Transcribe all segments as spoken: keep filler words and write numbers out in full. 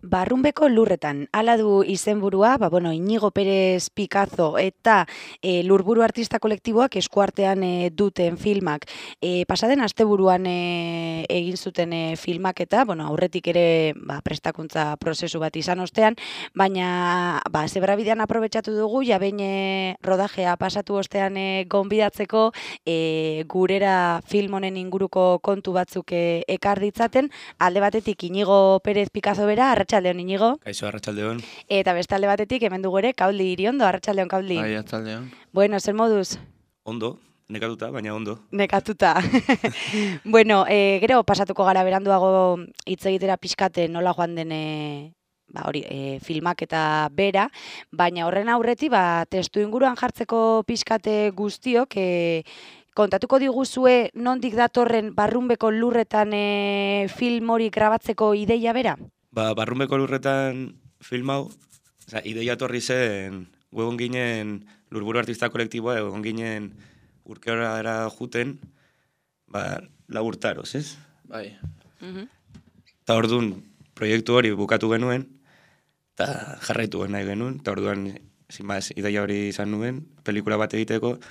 Barrunbeko lurretan, hala du izenburua, ba, bueno, Iñigo Pérez Picazo eta e, Lurburu Artista Kolektiboak eskuartean e, duten filmak. E, pasaden asteburuan e, egin zuten e, filmak eta, bueno, aurretik ere ba, prestakuntza prozesu bat izan ostean, baina ba, zebrabidean aprobetxatu dugu, ja behin e, rodajea pasatu ostean e, gonbidatzeko e, gurera film honen inguruko kontu batzuk e, ekar ditzaten, alde batetik Iñigo Pérez Picazo bera, arratsaldeon Iñigo. Kaixo, arratsaldeon. Eta beste alde batetik hemen dugu ere Kauldi Iriondo, arratsaldeon Kauldi. Bai, arratsaldeon. Bueno, zer moduz? Ondo, nekatuta, baina ondo. Nekatuta. Bueno, e, gero pasatuko gara beranduago hitz egitera pixkate nola joan den e, ba, hori, e, filmak eta bera, baina horren aurreti ba, testu inguruan jartzeko pixkate guztiok, e, kontatuko diguzue nondik datorren Barrunbeko lurretan e, film hori grabatzeko ideia bera? Ba, Barrunbeko lurretan film hau, oza, ideia torri zen, egon ginen Lurburu Artista Kolektiboa, egon ginen urkeora juten, ba, lau urtaroz, ez? Bai. Mhm. Eta orduan, proiektu hori bukatu genuen, eta jarraitu nahi genuen, eta orduan, zinbaz, ideia hori izan nuen, pelikula bat egiteko,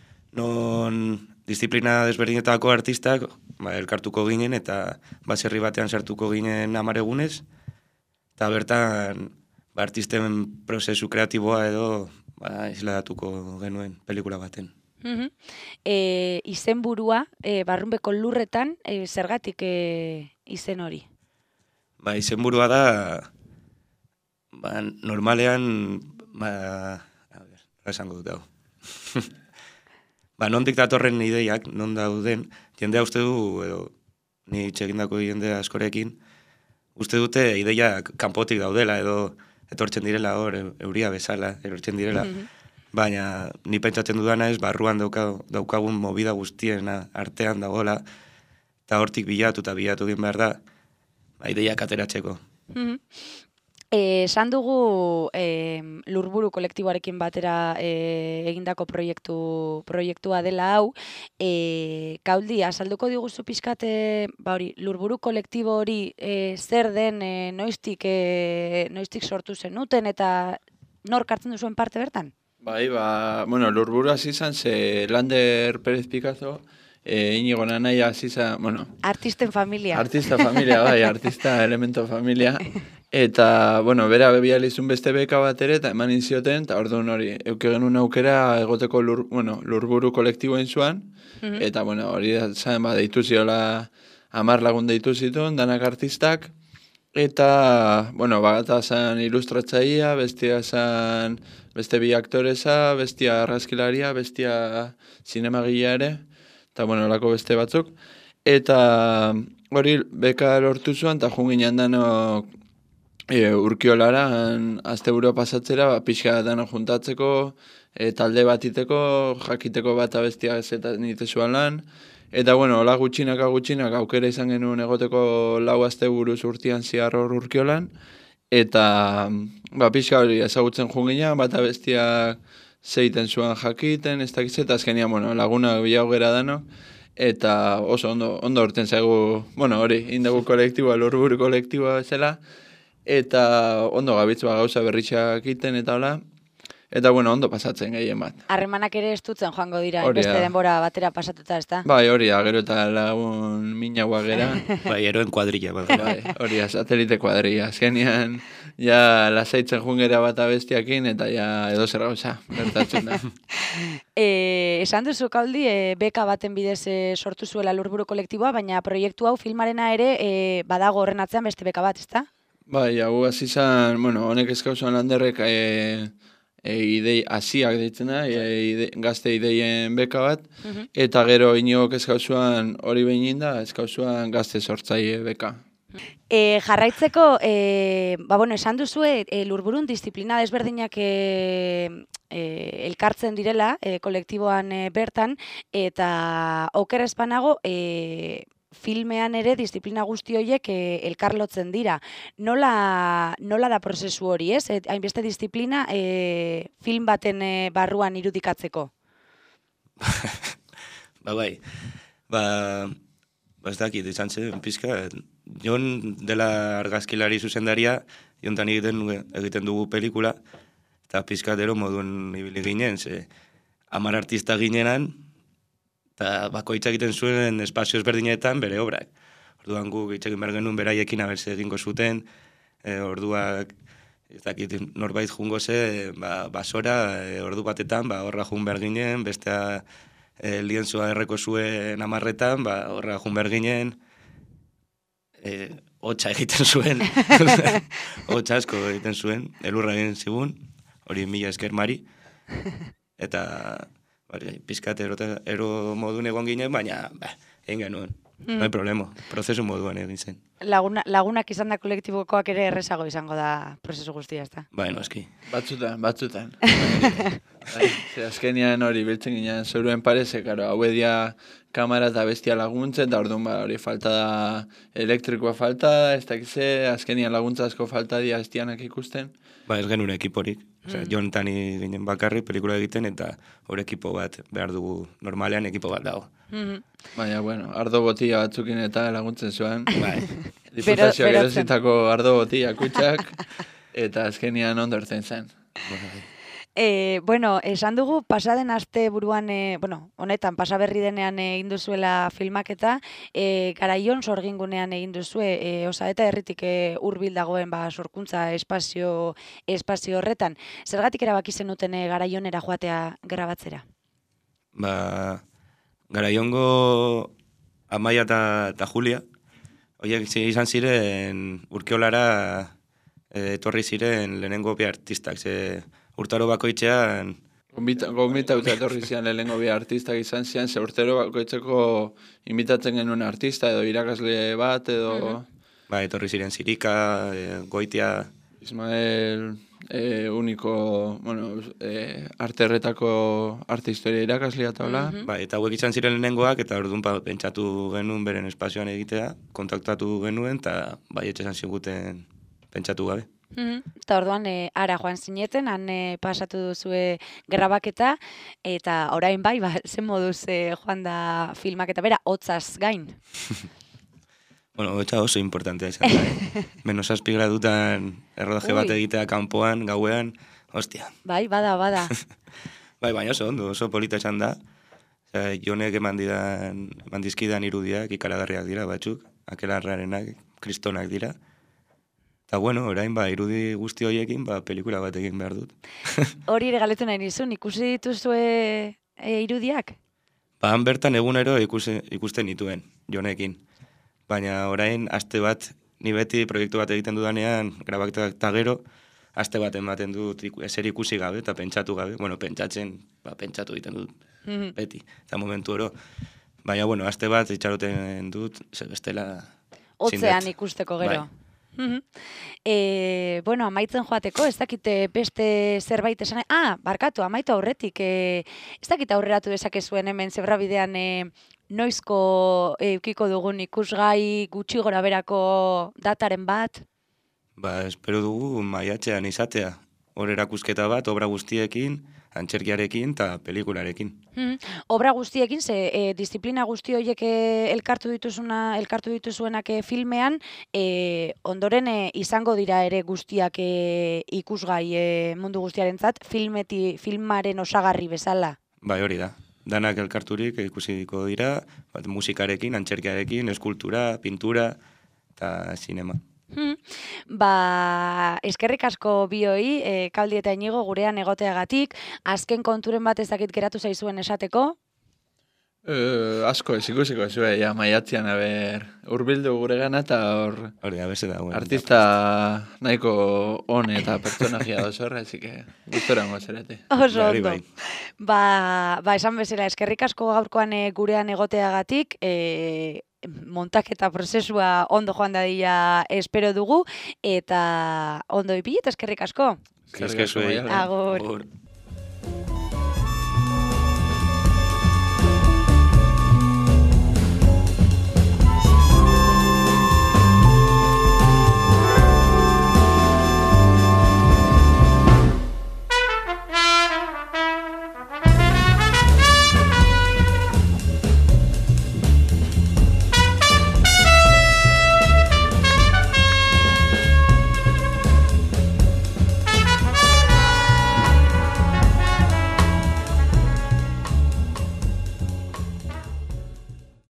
non disiplina desberdinetako artistak ba, elkartuko ginen eta baserri batean sartuko ginen hamar egunez, eta bertan ba, artisten prozesu kreatiboa edo ba, isladatuko genuen pelikula baten. Mhm. E, izenburua, e, Barrunbeko lurretan, e, zergatik e, izen hori? Ba, izenburua da, ba, normalean, ba, a ber, esango dut hau. Ba, nondik datorren ideiak, non dauden, jendea uste du, edo, ni txegindako jende askorekin, uste dute ideiak kanpotik daudela, edo etortzen direla hor, euria bezala, erortzen direla. Baina, ni pentsatzen dudana ez, barruan dauka, daukagun movida guztien artean dagoela, eta hortik bilatu eta bilatu egin behar da, ba, ideiak ateratzeko. Esan dugu e, Lurburu kolektiboarekin batera e, egindako proiektu proiektua dela hau, e, Kauldi, azalduko diguzu pixkate, ba hori, Lurburu kolektibo hori e, zer den, e, noiztik, e, noiztik sortu zenuten eta nork hartzen duzuen parte bertan? Bai, ba, bueno, Lurburu hasi izan ze Lander Pérez Picazo, e, Iñigo Nanaia hasi izan, bueno... Artisten familia. Artista familia, bai, artista elemento familia. Eta, bueno, bera bebializun beste beka bat ere, eta eman inzioten, eta orduan hori, euke genuen aukera egoteko lur, bueno, Lurburu kolektiboen zuan, mm-hmm. Eta, bueno, hori da, zain, ba, deitu ziola, hamar lagun deitu zituen, danak artistak, eta, bueno, bagata zan ilustratzaia, bestia zan, beste bi aktoreza, bestia argazkilaria, bestia zinemagilea ere, eta, bueno, lako beste batzuk, eta hori beka lortu zuen, eta jungin jandanok, E, urkiolara, asteburu pasatzera, ba, pixka dano juntatzeko, e, talde bat iteko, jakiteko bat abestia zetan nitezuan lan, eta, bueno, hola gutxinaka gutxinak aukera izan genuen egoteko lau asteburuz urtean ziar hor urkiolan, eta, ba, pixka hori ezagutzen jungina, bat abestia zeiten zuan jakiten, ez dakiz, eta azkenian, bueno, lagunak bilaugera dano, eta oso ondo, ondo urten zaigu, bueno, hori, indegu kolektiboa, Lurburu kolektiboa bezala, eta ondo gabitz ba gauza berritxak egiten eta hola, eta bueno, ondo pasatzen gehien bat. Harremanak ere estutzen joango dira, beste denbora batera pasatuta, ez da? Bai, hori da, gero eta lagun minagoa gera. Bai, eroen kuadrilla. Bai, hori da, satelite kuadrilla. Azkenean, ja lasaitzen jungera bat abestiakin, eta ja edo zer gauza, gertatzen da. E, esan duzu, Kauldi, e, beka baten bidez e, sortu zuela Lurburu kolektiboa, baina proiektu hau filmarena ere e, badago horren atzean beste beka bat, ez da? Bai, hau hasi izan, bueno, honek eskauzuan Landerrek e, e, idei hasiak deitzen da, e, ide, gazte ideien beka bat, uh-huh. Eta gero Iñigok eskauzuan hori behin da, eskauzuan gazte sortzaile beka. E, jarraitzeko, e, ba, bueno, esan duzue, e, Lurburun disiplina desberdinak e, e, elkartzen direla, e, kolektiboan e, bertan, eta oker espanago, e, filmean ere disiplina guzti horiek e, elkarlotzen dira. Nola, nola da prozesu hori, ez? Et, hainbeste disiplina e, film baten e, barruan irudikatzeko? Ba bai, ba, ba ez dakit, izan zen pizka, Jon dela argazkilari zuzendaria, jontan egiten, egiten dugu pelikula, eta pizkatero moduen ibili ginen, ze hamar artista ginenan, eta bakoitzak egiten zuen espazio ezberdinetan bere obrak. Orduan guk itxekin behar genuen beraiekin abertze egingo zuten, e, orduak, ez dakit, norbait jungo ze, ba, basora, e, ordu batetan, ba, horra jun behar ginen, bestea e, lienzua erreko zuen amarretan, ba, horra jun behar ginen, e, hotxa egiten zuen, hotxa asko egiten zuen, elurra egin zigun, hori mila esker mari, eta bari, pizkat ero, ero modun egon ginen, baina ba, egin genuen. Mm. No hay problema, prozesu moduan egin zen. Laguna, lagunak izan da kolektibokoak ere errezago izango da prozesu guztia, ez da? Bai, noski. Batzutan, batzutan. Bai, ze azkenian hori biltzen ginen zoruen pareze, karo, hau edia kamera eta bestia laguntzen, da orduan ba, hori falta da elektrikoa falta, ez dakize, azkenian laguntza asko falta dia estianak ikusten. Ba, ez genuen ekiporik. Osea, Mm. Jon tani ginen bakarrik pelikula egiten, eta hor ekipo bat behar dugu normalean ekipo bat dago. Mhm. Baina, bueno, ardo botia batzukin eta laguntzen zuen. Bai. Diputazioak Bero- erositako ardo botia kutsak, eta azkenian ondo ertzen zen. E, bueno, esan dugu pasaden aste buruan, e, bueno, honetan pasaberri denean egin duzuela filmaketa, e, Garaion sorgingunean egin duzue, e, osa eta herritik e, hurbil dagoen ba, sorkuntza espazio, espazio horretan. Zergatik erabaki zenuten e, Garaionera joatea grabatzera? Ba, Garaiongo Amaia eta Julia, horiek izan ziren Urkiolara e, etorri ziren lehenengo bi artistak, ze urtaro bakoitzean, Gombita uta etorri zian lehenengo bi artistak izan zian, ze urtero bakoitzeko imitatzen genuen artista, edo irakasle bat, edo ba, etorri ziren Zirika, e, Goitia, Ismael eh, uniko, bueno, eh, arte erretako arte historia irakaslea eta hola. Mhm. ba, eta hauek izan ziren lehenengoak, eta orduan ba, pentsatu genuen beren espazioan egitea, kontaktatu genuen, eta bai etxesan ziguten pentsatu gabe. Mhm. Eta orduan, e, ara joan zineten, han e, pasatu duzue grabaketa, eta orain bai, ba, zen moduz e, joan da filmaketa, bera, hotzaz gain. Bueno, hotxa oso importantea izan da, eh? Menos azpi gradutan errodaje bat Ui. egitea kanpoan, gauean, hostia. Bai, bada, bada. Bai, baina oso ondo, oso polita izan da. Osea, Jonek eman didan, eman dizkidan irudiak, ikaragarriak dira batzuk, akelarrarenak, kristonak dira. Eta bueno, orain ba, irudi guzti horiekin, ba, pelikula bat egin behar dut. Hori ere galetu nahi nizun, ikusi dituzue e, irudiak? Ba, han bertan egunero ikusi, ikusten nituen, Jonekin. Baina orain, aste bat, ni beti proiektu bat egiten dudanean, grabaketa eta gero, aste bat ematen dut iku- ezer ikusi gabe eta pentsatu gabe. Bueno, pentsatzen, ba, pentsatu egiten dut Mhm. beti, eta momentu oro. Baina, bueno, aste bat itxaroten dut, ze bestela... Hotzean zindet. ikusteko gero. Bai. Mhm. E, bueno, amaitzen joateko, ez dakite beste zerbait esan... Ah, barkatu, amaitu aurretik. E, ez dakit aurreratu dezakezuen hemen zebrabidean e, noizko e, eukiko dugun ikusgai gutxi gora berako dataren bat? Ba, espero dugu maiatzean izatea. Hor erakusketa bat, obra guztiekin, antzerkiarekin eta pelikularekin. Hmm. Obra guztiekin, ze e, disiplina guzti horiek e, elkartu dituzuna, elkartu dituzuenak e, filmean, e, ondoren e, izango dira ere guztiak e, ikusgai e, mundu guztiarentzat, filmeti, filmaren osagarri bezala. Bai, hori da. Danak elkarturik ikusiko dira, bat, musikarekin, antzerkiarekin, eskultura, pintura eta sinema. Hmm. Ba, eskerrik asko bioi, e, Kaldi eta Inigo gurean egoteagatik, azken konturen bat ez dakit geratu zaizuen esateko. Eh, asko ez ikusiko ez, ja, maiatzean, aber, urbildu gure gana eta hor, Hori da, beste da. Bueno, artista nahiko on eta pertsonagia da zorra, así que gustorango zerete. Oso Bai, ondo. bai. Ba, ba, esan bezala, eskerrik asko gaurkoan e, gurean egoteagatik, e, montaketa prozesua ondo joan dadila espero dugu, eta ondo ipili eta eskerrik asko. Esker zuei. Maialen. Agur. Agur.